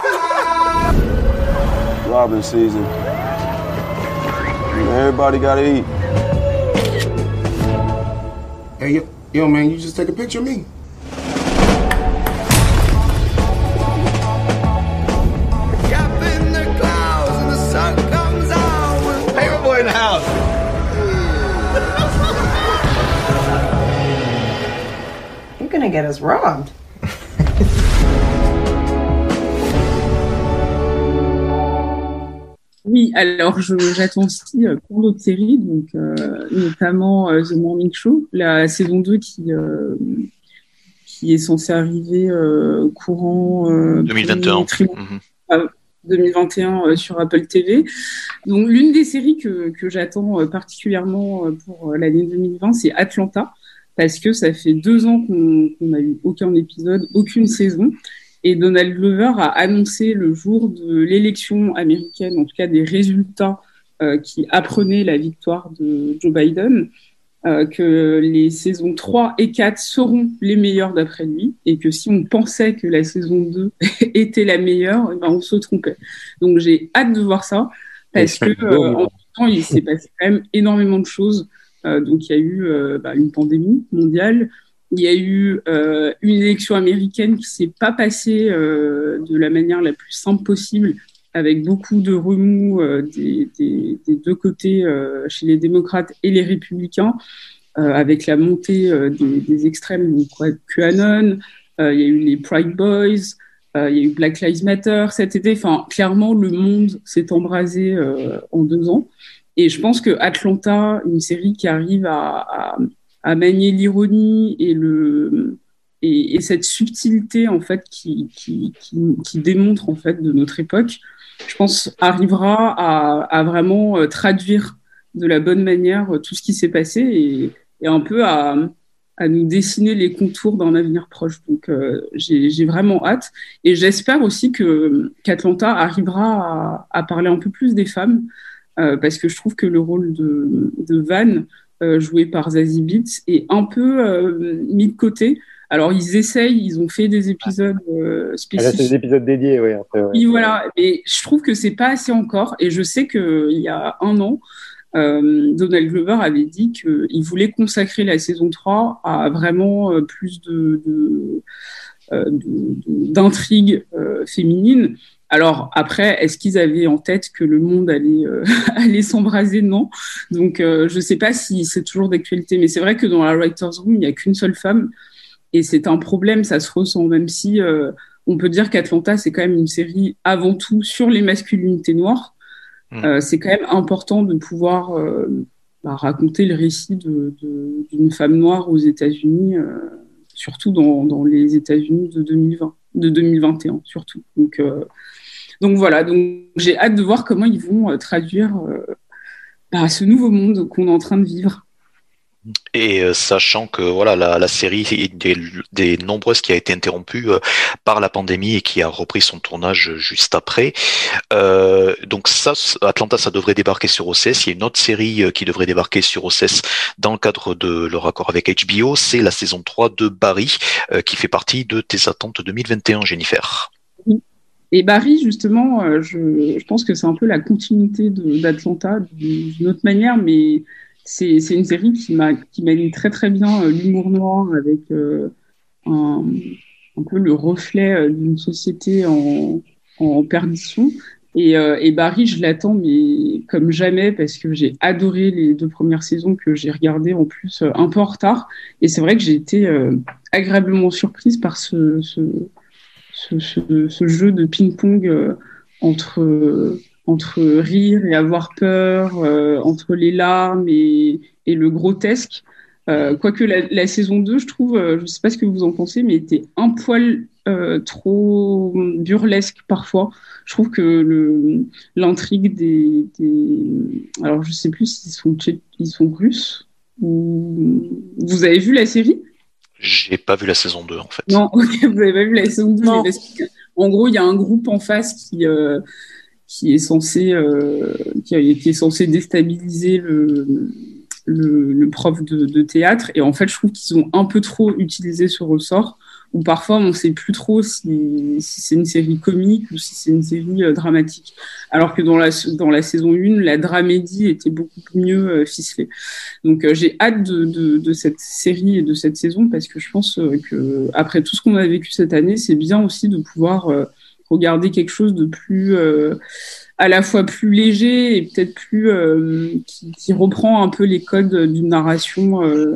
Robin season. Everybody gotta eat. Hey, yo, yo, man, you just take a picture of me. Favorite boy in the house. You're gonna get us robbed. Oui, alors je, j'attends aussi euh, pour d'autres séries, donc euh, notamment euh, The Morning Show, la saison deux qui euh, qui est censée arriver euh, courant euh, deux mille vingt et un. trimestre, Mhm. euh, deux mille vingt et un euh, sur Apple T V. Donc l'une des séries que que j'attends euh, particulièrement euh, pour euh, l'année deux mille vingt, c'est Atlanta, parce que ça fait deux ans qu'on qu'on n'a eu aucun épisode, aucune saison. Et Donald Glover a annoncé le jour de l'élection américaine, en tout cas des résultats euh, qui apprenaient la victoire de Joe Biden, euh, que les saisons trois et quatre seront les meilleures d'après lui, et que si on pensait que la saison deux était la meilleure, eh ben on se trompait. Donc j'ai hâte de voir ça, parce que euh, en tout temps, il s'est passé quand même énormément de choses. Euh, donc il y a eu euh, bah, une pandémie mondiale. Il y a eu euh, une élection américaine qui s'est pas passée euh, de la manière la plus simple possible, avec beaucoup de remous euh, des, des, des deux côtés, euh, chez les démocrates et les républicains, euh, avec la montée euh, des, des extrêmes, donc quoi, QAnon, euh, il y a eu les Pride Boys, euh, il y a eu Black Lives Matter cet été. Enfin, clairement, le monde s'est embrasé euh, en deux ans. Et je pense que Atlanta, une série qui arrive à, à à manier l'ironie et le et, et cette subtilité en fait qui, qui qui qui démontre en fait de notre époque, je pense arrivera à, à vraiment euh, traduire de la bonne manière euh, tout ce qui s'est passé et, et un peu à à nous dessiner les contours d'un avenir proche. Donc euh, j'ai j'ai vraiment hâte et j'espère aussi que qu'Atlanta arrivera à, à parler un peu plus des femmes, euh, parce que je trouve que le rôle de de Van, Euh, joué par Zazie Beetz, est un peu euh, mis de côté. Alors, ils essayent, ils ont fait des épisodes euh, spécifiques. Ah, là, c'est des épisodes dédiés, oui. Après, ouais. Oui, voilà. Et je trouve que c'est pas assez encore. Et je sais qu'il y a un an, euh, Donald Glover avait dit qu'il voulait consacrer la saison trois à vraiment euh, plus de, de, euh, de, de, d'intrigues euh, féminines. Alors après, est-ce qu'ils avaient en tête que le monde allait, euh, allait s'embraser? Non. Donc euh, je ne sais pas si c'est toujours d'actualité, mais c'est vrai que dans la Writers' Room, il n'y a qu'une seule femme, et c'est un problème, ça se ressent, même si euh, on peut dire qu'Atlanta, c'est quand même une série avant tout sur les masculinités noires. Mmh. Euh, c'est quand même important de pouvoir euh, bah, raconter le récit de, de, d'une femme noire aux États-Unis, euh, surtout dans, dans les États-Unis de deux mille vingt, de deux mille vingt et un surtout. Donc euh, Donc voilà, donc j'ai hâte de voir comment ils vont euh, traduire euh, bah, ce nouveau monde qu'on est en train de vivre. Et euh, sachant que voilà la, la série est des, des nombreuses qui a été interrompue euh, par la pandémie et qui a repris son tournage juste après. Euh, donc ça, Atlanta, ça devrait débarquer sur O C S. Il y a une autre série euh, qui devrait débarquer sur O C S dans le cadre de leur accord avec H B O. C'est la saison trois de Barry, euh, qui fait partie de tes attentes deux mille vingt et un, Jennifer. Et Barry, justement, euh, je, je pense que c'est un peu la continuité de, d'Atlanta d'une autre manière, mais C'est, c'est une série qui, m'a, qui manie très très bien euh, l'humour noir avec euh, un, un peu le reflet euh, d'une société en, en perdition. Et, euh, et Barry, je l'attends, mais comme jamais, parce que j'ai adoré les deux premières saisons que j'ai regardées en plus euh, un peu en retard. Et c'est vrai que j'ai été euh, agréablement surprise par ce, ce, ce, ce, ce jeu de ping-pong euh, entre... Euh, entre rire et avoir peur, euh, entre les larmes et, et le grotesque. Euh, quoique la, la saison deux, je trouve, euh, je ne sais pas ce que vous en pensez, mais était un poil euh, trop burlesque parfois. Je trouve que le, l'intrigue des, des... Alors, je ne sais plus s'ils sont, ils sont russes ou... Vous avez vu la série ? J'ai pas vu la saison deux, en fait. Non, okay, vous n'avez pas vu la saison deux. Mais parce que, en gros, il y a un groupe en face qui... Euh, qui est censé euh, qui, a, qui est censé déstabiliser le le, le prof de, de théâtre, et en fait je trouve qu'ils ont un peu trop utilisé ce ressort, où parfois on sait plus trop si, si c'est une série comique ou si c'est une série euh, dramatique, alors que dans la dans la saison un, la dramédie était beaucoup mieux euh, ficelée. Donc euh, j'ai hâte de, de de cette série et de cette saison, parce que je pense euh, que après tout ce qu'on a vécu cette année, c'est bien aussi de pouvoir euh, regarder quelque chose de plus, euh, à la fois plus léger et peut-être plus, euh, qui, qui reprend un peu les codes d'une narration euh,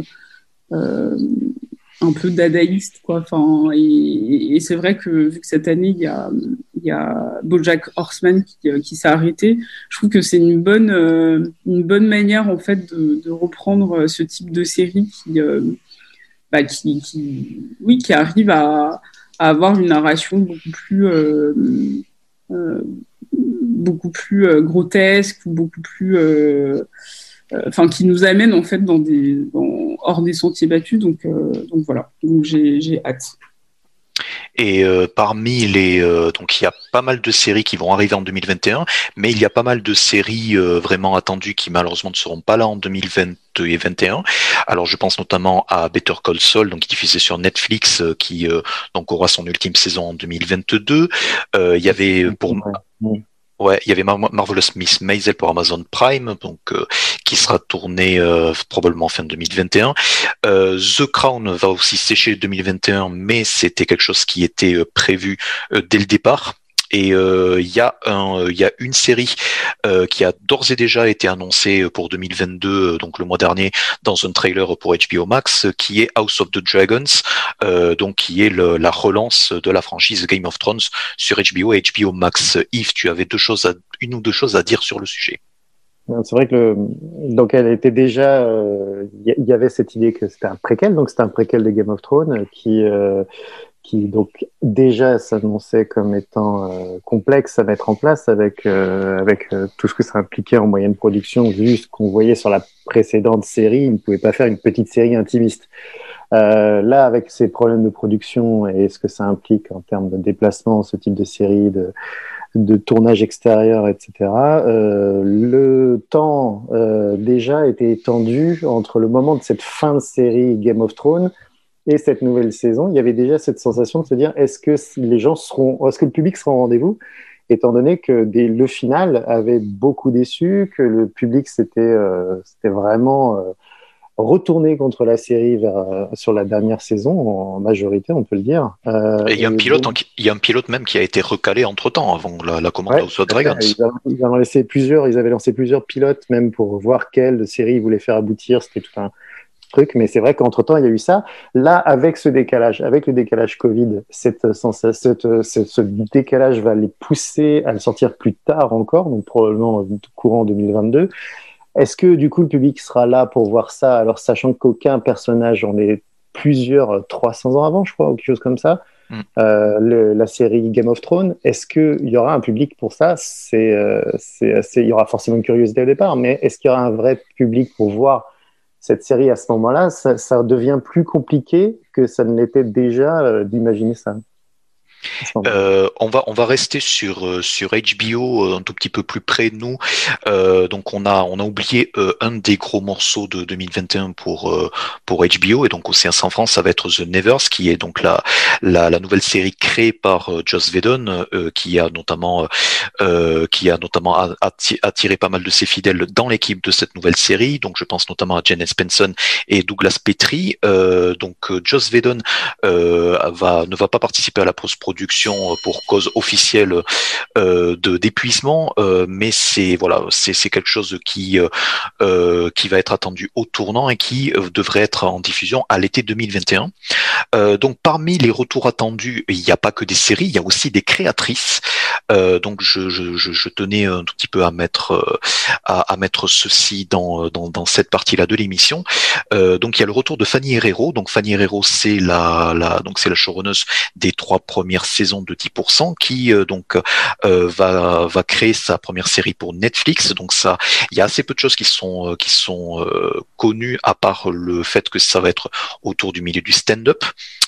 euh, un peu dadaïste, quoi. Enfin, et, et c'est vrai que vu que cette année il y a, il y a BoJack Horseman qui, qui s'est arrêté, je trouve que c'est une bonne, euh, une bonne manière en fait de, de reprendre ce type de série qui, euh, bah, qui, qui, oui, qui arrive à à avoir une narration beaucoup plus euh, euh, beaucoup plus euh, grotesque, ou beaucoup plus euh, enfin euh, qui nous amène en fait dans des dans, hors des sentiers battus, donc euh, donc voilà, donc j'ai j'ai hâte. Et euh, parmi les euh, donc il y a pas mal de séries qui vont arriver en deux mille vingt et un, mais il y a pas mal de séries euh, vraiment attendues qui malheureusement ne seront pas là en deux mille vingt et vingt et un. Alors je pense notamment à Better Call Saul, donc diffusé sur Netflix, euh, qui euh, donc aura son ultime saison en deux mille vingt-deux. Euh, il y avait pour Ouais, il y avait Mar- Marvelous Miss Maisel pour Amazon Prime, donc euh, qui sera tourné euh, probablement fin deux mille vingt et un. Euh, The Crown va aussi sécher deux mille vingt et un, mais c'était quelque chose qui était euh, prévu euh, dès le départ. Et il euh, y a un, il y a une série euh, qui a d'ores et déjà été annoncée pour deux mille vingt-deux, donc le mois dernier, dans un trailer pour H B O Max, qui est House of the Dragons, euh, donc qui est le, la relance de la franchise Game of Thrones sur H B O et H B O Max. Yves, tu avais deux choses, à, une ou deux choses à dire sur le sujet. C'est vrai que le, donc elle était déjà, il euh, y, y avait cette idée que c'était un préquel, donc c'était un préquel de Game of Thrones qui euh, qui donc déjà s'annonçait comme étant euh, complexe à mettre en place avec euh, avec euh, tout ce que ça impliquait en moyenne production, vu ce qu'on voyait sur la précédente série. Ils ne pouvaient pas faire une petite série intimiste. Euh, là, avec ces problèmes de production et ce que ça implique en termes de déplacement, ce type de série, de de tournage extérieur, et cetera. Euh, le temps euh, déjà était étendu entre le moment de cette fin de série Game of Thrones et cette nouvelle saison. Il y avait déjà cette sensation de se dire, est-ce que les gens seront, est-ce que le public sera au rendez-vous, étant donné que des, le final avait beaucoup déçu, que le public s'était, euh, c'était vraiment euh, retourné contre la série vers, euh, sur la dernière saison, en majorité, on peut le dire. Euh, et il y a un pilote, donc... il y a un pilote même qui a été recalé entre-temps, avant la, la commande House of Dragons. Ils avaient, ils avaient laissé plusieurs, ils avaient lancé plusieurs pilotes, même pour voir quelle série ils voulaient faire aboutir. C'était tout un truc, mais c'est vrai qu'entre-temps, il y a eu ça. Là, avec ce décalage, avec le décalage Covid, cette, cette, cette, ce décalage va les pousser à le sortir plus tard encore, donc probablement courant deux mille vingt-deux. Est-ce que, du coup, le public sera là pour voir ça, alors sachant qu'aucun personnage en est plusieurs, trois cents ans avant, je crois, ou quelque chose comme ça, mm. euh, le, la série Game of Thrones, est-ce qu'il y aura un public pour ça? c'est, euh, c'est, c'est, il y aura forcément une curiosité au départ, mais est-ce qu'il y aura un vrai public pour voir cette série à ce moment-là, ça, ça devient plus compliqué que ça ne l'était déjà euh, d'imaginer ça. Euh, on va on va rester sur euh, sur H B O euh, un tout petit peu plus près de nous. Euh, donc on a on a oublié euh, un des gros morceaux de deux mille vingt et un pour euh, pour H B O et donc aussi en France ça va être The Nevers qui est donc la la, la nouvelle série créée par euh, Joss Whedon euh, qui a notamment euh, qui a notamment attiré pas mal de ses fidèles dans l'équipe de cette nouvelle série. Donc je pense notamment à Jen Spenson et Douglas Petrie. Euh, donc Joss Whedon euh, va ne va pas participer à la post-production pour cause officielle euh, de d'épuisement, euh, mais c'est voilà, c'est c'est quelque chose qui euh, qui va être attendu au tournant et qui euh, devrait être en diffusion à l'été deux mille vingt et un. Euh, donc parmi les retours attendus, il n'y a pas que des séries, il y a aussi des créatrices. Euh, donc je, je je je tenais un tout petit peu à mettre à, à mettre ceci dans dans dans cette partie-là de l'émission. Euh, donc il y a le retour de Fanny Herrero. Donc Fanny Herrero, c'est la la donc c'est la showrunneuse des trois premières saison de dix pour cent qui euh, donc euh, va va créer sa première série pour Netflix. Donc ça, il y a assez peu de choses qui sont euh, qui sont euh, connues à part le fait que ça va être autour du milieu du stand-up.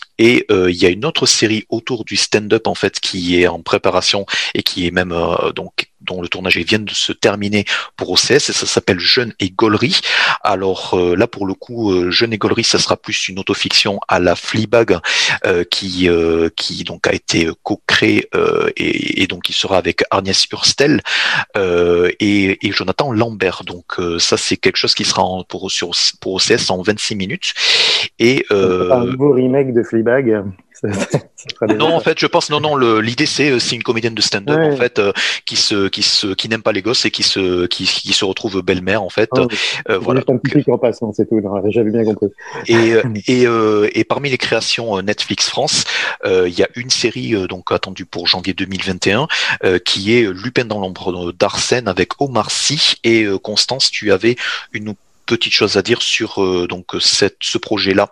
Et euh, il y a une autre série autour du stand-up en fait qui est en préparation et qui est même euh, donc dont le tournage vient de se terminer pour O C S et ça s'appelle Jeune et Gaulerie. Alors euh, là pour le coup euh, Jeune et Gaulerie ça sera plus une autofiction à la Fleabag euh, qui euh, qui donc a été co-créée euh, et, et donc qui sera avec Agnès Hurstel euh, et, et Jonathan Lambert. Donc euh, ça c'est quelque chose qui sera en, pour sur pour O C S en vingt-six minutes et euh, un nouveau remake de Fleabag. Ça, ça non, en fait, je pense non, non. Le, l'idée, c'est c'est une comédienne de stand-up ouais. en fait euh, qui se qui se qui n'aime pas les gosses et qui se qui qui se retrouve belle-mère en fait. Oh, euh, voilà. Un petit truc en passant, c'est tout. Non, j'avais bien compris. Et et euh, et parmi les créations Netflix France, il euh, y a une série euh, donc attendue pour janvier deux mille vingt et un euh, qui est Lupin dans l'ombre d'Arsène avec Omar Sy et euh, Constance. Tu avais une petite chose à dire sur euh, donc cette ce projet-là.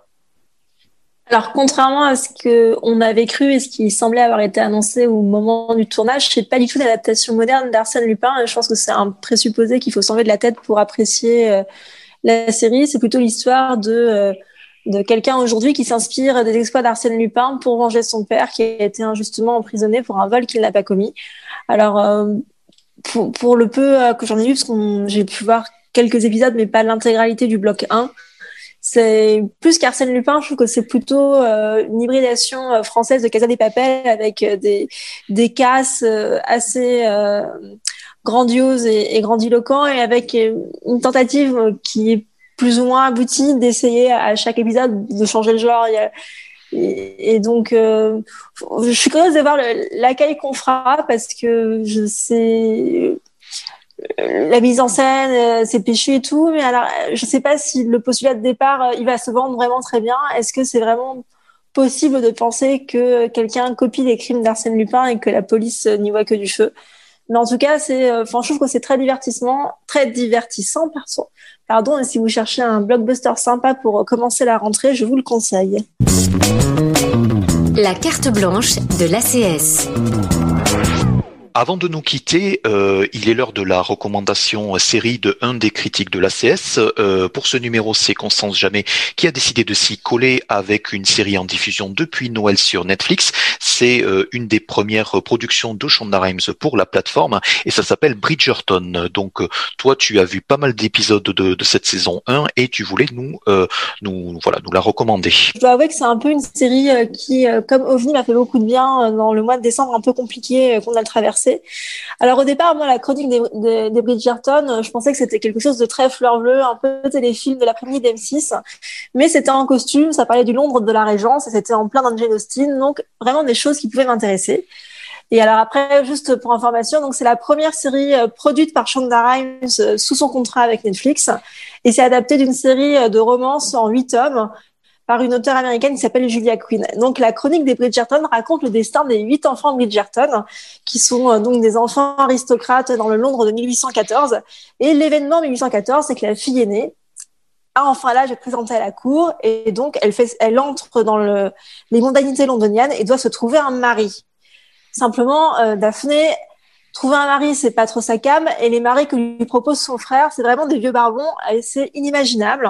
Alors, contrairement à ce qu'on avait cru et ce qui semblait avoir été annoncé au moment du tournage, c'est pas du tout l'adaptation moderne d'Arsène Lupin. Je pense que c'est un présupposé qu'il faut s'enlever de la tête pour apprécier euh, la série. C'est plutôt l'histoire de, euh, de quelqu'un aujourd'hui qui s'inspire des exploits d'Arsène Lupin pour venger son père qui a été injustement emprisonné pour un vol qu'il n'a pas commis. Alors, euh, pour, pour le peu euh, que j'en ai vu, parce que j'ai pu voir quelques épisodes, mais pas l'intégralité du bloc un, c'est plus qu'Arsène Lupin, je trouve que c'est plutôt euh, une hybridation euh, française de Casa de Papel avec euh, des des casses euh, assez euh, grandioses et, et grandiloquents et avec euh, une tentative qui est plus ou moins aboutie d'essayer à chaque épisode de changer le genre. Il y a, et, et donc, euh, je suis curieuse de voir le, l'accueil qu'on fera parce que je sais. La mise en scène, euh, c'est péchu et tout, mais alors je sais pas si le postulat de départ euh, il va se vendre vraiment très bien. Est-ce que c'est vraiment possible de penser que quelqu'un copie les crimes d'Arsène Lupin et que la police euh, n'y voit que du feu? Mais en tout cas, c'est, euh, enfin, je trouve que c'est très divertissement, très divertissant, pardon. Pardon, et si vous cherchez un blockbuster sympa pour commencer la rentrée, je vous le conseille. La carte blanche de l'A C S. Avant de nous quitter, euh, il est l'heure de la recommandation série de un des critiques de l'A C S. Euh, pour ce numéro, c'est Constance Jamais qui a décidé de s'y coller avec une série en diffusion depuis Noël sur Netflix. C'est euh, une des premières productions de Shonda Rhimes pour la plateforme et ça s'appelle Bridgerton. Donc euh, toi, tu as vu pas mal d'épisodes de, de cette saison un et tu voulais nous, euh, nous, voilà, nous la recommander. Je dois avouer que c'est un peu une série euh, qui, euh, comme OVNI, m'a fait beaucoup de bien euh, dans le mois de décembre un peu compliqué euh, qu'on a traversé. Alors au départ, moi, la chronique des, des, des Bridgerton, je pensais que c'était quelque chose de très fleur bleue, un peu téléfilm de l'après-midi d'M six, mais c'était en costume, ça parlait du Londres de la Régence, et c'était en plein dans Jane Austen, donc vraiment des choses qui pouvaient m'intéresser. Et alors après, juste pour information, donc c'est la première série euh, produite par Shonda Rhimes euh, sous son contrat avec Netflix, et c'est adapté d'une série euh, de romances en huit tomes, par une auteure américaine qui s'appelle Julia Quinn. Donc, la chronique des Bridgerton raconte le destin des huit enfants Bridgerton, qui sont euh, donc des enfants aristocrates dans le Londres de mille huit cent quatorze. Et l'événement mille huit cent quatorze, c'est que la fille aînée a enfin l'âge de présenter à la cour, et donc elle fait, elle entre dans le, les mondanités londoniennes et doit se trouver un mari. Simplement, euh, Daphné, trouver un mari, c'est pas trop sa came, et les maris que lui propose son frère, c'est vraiment des vieux barbons, et c'est inimaginable.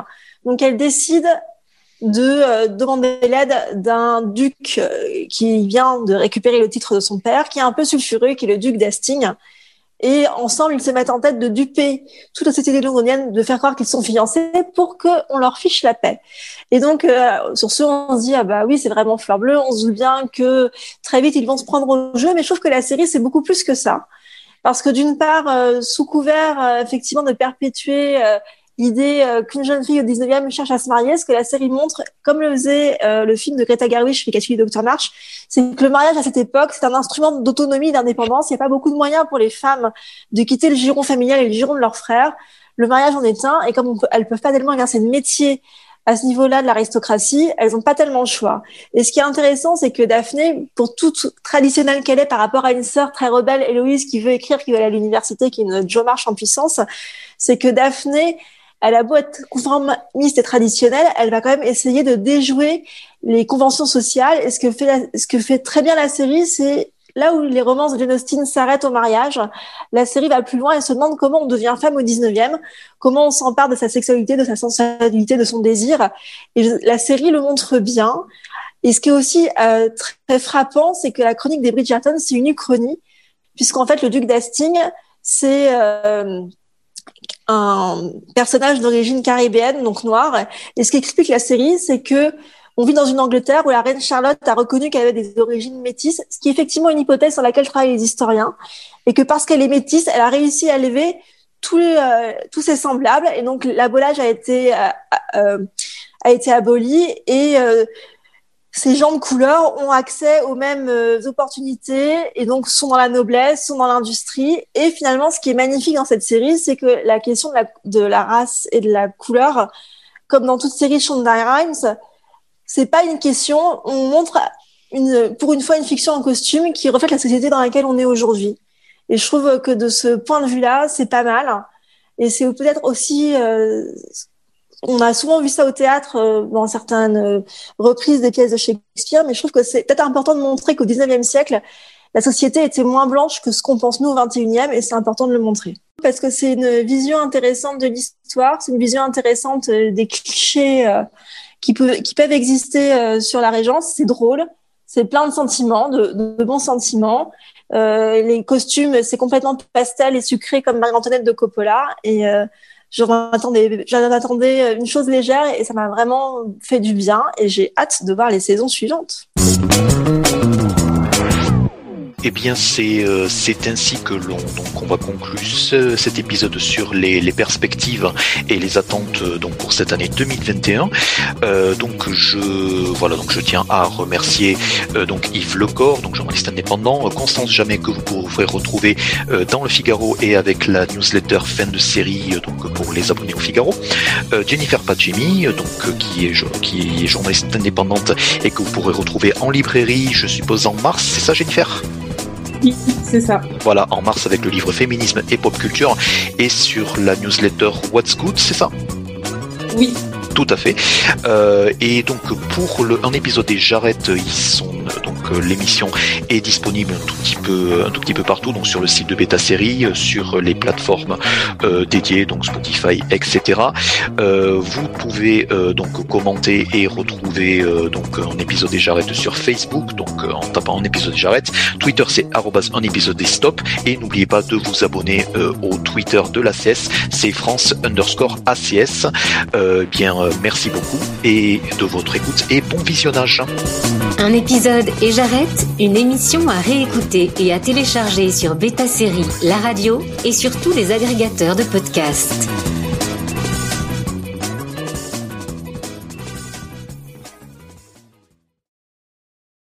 Donc elle décide de euh, demander l'aide d'un duc euh, qui vient de récupérer le titre de son père, qui est un peu sulfureux, qui est le duc d'Hastings. Et ensemble, ils se mettent en tête de duper toute la société londonienne, de faire croire qu'ils sont fiancés pour qu'on leur fiche la paix. Et donc, euh, sur ce, on se dit, ah bah oui, c'est vraiment fleur bleue. On se doute bien que très vite, ils vont se prendre au jeu. Mais je trouve que la série, c'est beaucoup plus que ça. Parce que d'une part, euh, sous couvert, euh, effectivement, de perpétuer euh, l'idée euh, qu'une jeune fille au dix-neuvième cherche à se marier, ce que la série montre, comme le faisait euh, le film de Greta Gerwig, Je fais Cathy Docteur March, c'est que le mariage à cette époque, c'est un instrument d'autonomie, d'indépendance. Il n'y a pas beaucoup de moyens pour les femmes de quitter le giron familial et le giron de leurs frères. Le mariage en est un, et comme on peut, elles peuvent pas tellement exercer de métier à ce niveau-là de l'aristocratie, elles n'ont pas tellement le choix. Et ce qui est intéressant, c'est que Daphné, pour toute traditionnelle qu'elle est par rapport à une sœur très rebelle, Héloïse, qui veut écrire, qui veut aller à l'université, qui est une Jo March en puissance, c'est que Daphné, elle a beau être conformiste et traditionnelle, elle va quand même essayer de déjouer les conventions sociales. Et ce que fait, la, ce que fait très bien la série, c'est là où les romances de Jane Austen s'arrêtent au mariage, la série va plus loin et se demande comment on devient femme au dix-neuvième, comment on s'empare de sa sexualité, de sa sensualité, de son désir. Et la série le montre bien. Et ce qui est aussi euh, très frappant, c'est que la chronique des Bridgerton, c'est une uchronie, puisqu'en fait, le duc d'Hastings, c'est... Euh, un personnage d'origine caribéenne, donc noir. Et ce qui explique la série, c'est que on vit dans une Angleterre où la reine Charlotte a reconnu qu'elle avait des origines métisses, ce qui est effectivement une hypothèse sur laquelle travaillent les historiens, et que parce qu'elle est métisse, elle a réussi à élever tous les, euh, tous ses semblables, et donc l'abolage a été euh, euh, a été aboli, et euh, ces gens de couleur ont accès aux mêmes euh, opportunités et donc sont dans la noblesse, sont dans l'industrie. Et finalement, ce qui est magnifique dans cette série, c'est que la question de la, de la race et de la couleur, comme dans toute série Shonda Rhimes, c'est pas une question. On montre une, pour une fois une fiction en costume qui reflète la société dans laquelle on est aujourd'hui. Et je trouve que de ce point de vue-là, c'est pas mal. Et c'est peut-être aussi... Euh, on a souvent vu ça au théâtre euh, dans certaines euh, reprises des pièces de Shakespeare, mais je trouve que c'est peut-être important de montrer qu'au dix-neuvième siècle, la société était moins blanche que ce qu'on pense nous au vingt et unième, et c'est important de le montrer. Parce que c'est une vision intéressante de l'histoire, c'est une vision intéressante euh, des clichés euh, qui, peut, qui peuvent exister euh, sur la Régence. C'est drôle, c'est plein de sentiments, de, de, de bons sentiments. Euh, les costumes, c'est complètement pastel et sucré comme Marie-Antoinette de Coppola, et... Euh, J'en attendais, j'en attendais une chose légère et ça m'a vraiment fait du bien et j'ai hâte de voir les saisons suivantes. Eh bien, c'est euh, c'est ainsi que l'on donc on va conclure ce, cet épisode sur les, les perspectives et les attentes donc pour cette année deux mille vingt et un. Euh, donc je voilà donc je tiens à remercier euh, donc Yves Lecor, donc journaliste indépendant, Constance Jamais que vous pourrez retrouver euh, dans le Figaro et avec la newsletter fin de série euh, donc pour les abonnés au Figaro. Euh, Jennifer Padjemi donc euh, qui est qui est journaliste indépendante et que vous pourrez retrouver en librairie, je suppose en mars, c'est ça Jennifer? Oui, c'est ça. Voilà, en mars avec le livre Féminisme et Pop Culture et sur la newsletter What's Good, c'est ça? Oui. Tout à fait. Euh, et donc pour le, un épisode des Jarrettes, ils sont donc l'émission est disponible un tout petit peu, un tout petit peu partout, donc sur le site de Beta Série, sur les plateformes euh, dédiées, donc Spotify, et cetera. Euh, vous pouvez euh, donc commenter et retrouver euh, donc un épisode des Jarrettes sur Facebook, donc euh, en tapant un épisode des Jarrettes. Twitter c'est arrobase un épisode des Stop et n'oubliez pas de vous abonner euh, au Twitter de l'A C S, c'est France underscore A C S. Euh, bien. Merci beaucoup et de votre écoute et bon visionnage. Un épisode et j'arrête, une émission à réécouter et à télécharger sur Beta Série, la radio et sur tous les agrégateurs de podcasts.